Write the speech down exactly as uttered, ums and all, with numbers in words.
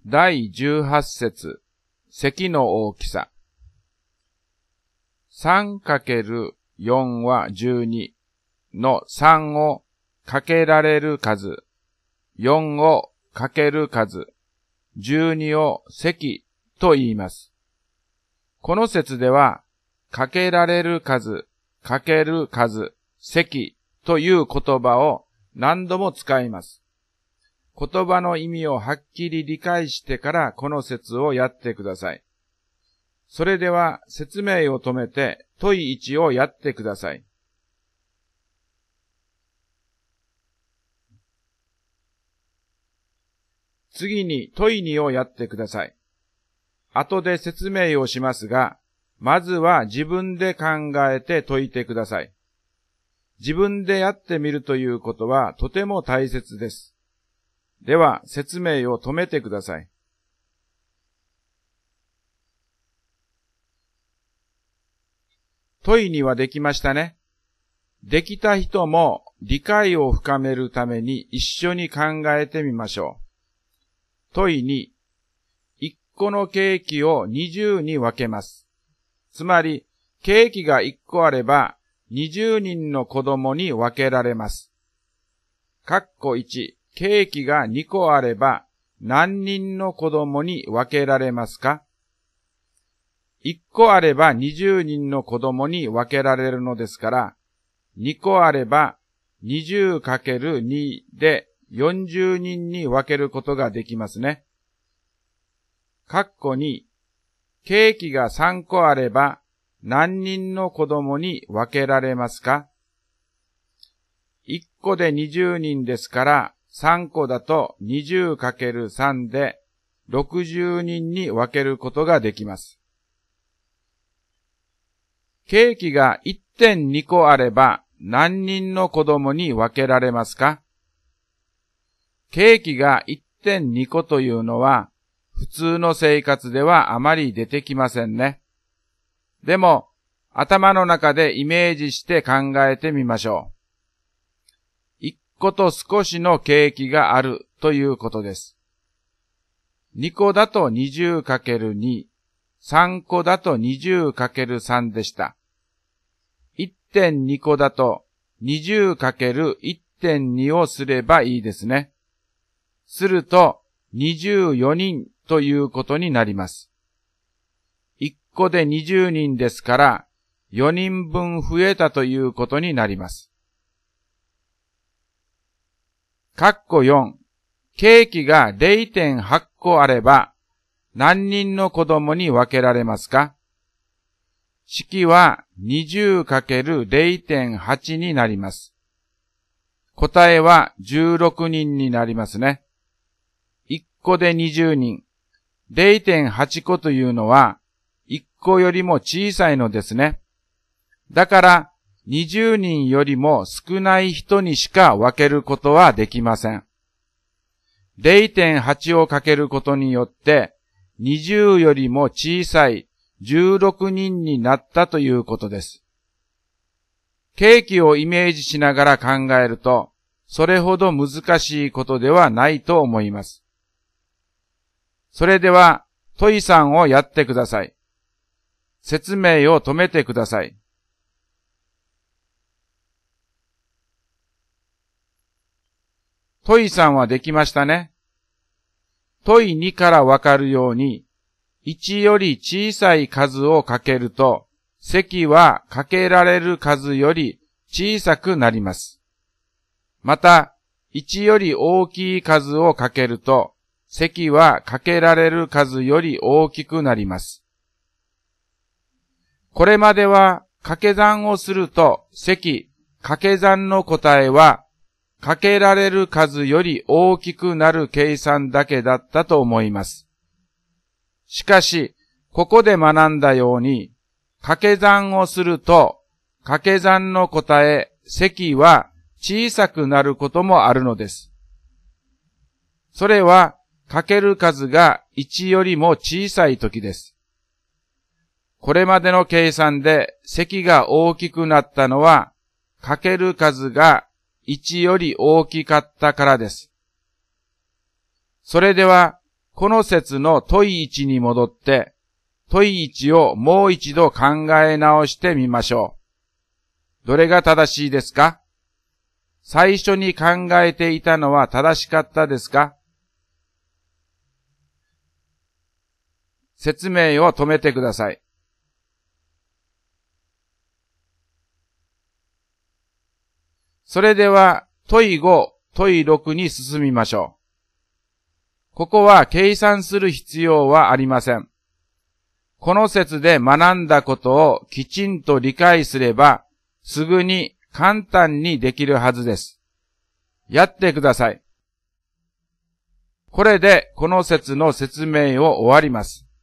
だいじゅうはち節、積の大きさ。さんかけるよん はじゅうにのさんをかけられる数、よんをかける数、じゅうにを積と言います。この説では、かけられる数、かける数、積という言葉を何度も使います。言葉の意味をはっきり理解してからこの説をやってください。それでは説明を止めて問いいちをやってください。次に問いにをやってください。後で説明をしますが、まずは自分で考えて解いてください。自分でやってみるということはとても大切です。では説明を止めてください。問いにはできましたね。できた人も理解を深めるために一緒に考えてみましょう。問いに、いっこのケーキをにじゅうに分けます。つまり、ケーキがいっこあれば、にじゅうにんの子供に分けられます。かっこいち、ケーキがにこあれば、何人の子供に分けられますか？いっこあればにじゅうにんの子供に分けられるのですから、にこあれば にじゅうかけるに でよんじゅうにんに分けることができますね。かっこに、ケーキがさんこあれば何人の子供に分けられますか？いっこでにじゅうにんですから、さんこだと にじゅうかけるさん でろくじゅうにんに分けることができます。ケーキが いってんに 個あれば何人の子供に分けられますか？ケーキが いってんに 個というのは普通の生活ではあまり出てきませんね。でも頭の中でイメージして考えてみましょう。いっこと少しのケーキがあるということです。にこだと にじゅうかけるに、さんこだと にじゅうかけるさん でした。いってんに 個だと にじゅうかけるいってんに をすればいいですね。するとにじゅうよにんということになります。いっこでにじゅうにんですからよにんぶん増えたということになります。かっこよん、ケーキが れいてんはち 個あれば何人の子供に分けられますか？式は にじゅうかけるれいてんはち になります。答えはじゅうろくにんになりますね。いっこでにじゅうにん、れいてんはち 個というのはいっこよりも小さいのですね。だからにじゅうにんよりも少ない人にしか分けることはできません。れいてんはち をかけることによってにじゅうよりも小さいじゅうろくにんになったということです。ケーキをイメージしながら考えると、それほど難しいことではないと思います。それでは、問いさんをやってください。説明を止めてください。問いさんはできましたね。問いにからわかるように、いちより小さい数をかけると、積はかけられる数より小さくなります。また、いちより大きい数をかけると、積はかけられる数より大きくなります。これまでは掛け算をすると、積、掛け算の答えは、かけられる数より大きくなる計算だけだったと思います。しかし、ここで学んだように、掛け算をすると、掛け算の答え、積は小さくなることもあるのです。それは、かける数がいちよりも小さい時です。これまでの計算で積が大きくなったのは、かける数がいちより大きかったからです。それでは、 この説の問いいちに戻って、問いいちをもう一度考え直してみましょう。どれが正しいですか？最初に考えていたのは正しかったですか？説明を止めてください。それでは問いご、問いろくに進みましょう。ここは計算する必要はありません。この説で学んだことをきちんと理解すれば、すぐに簡単にできるはずです。やってください。これでこの説の説明を終わります。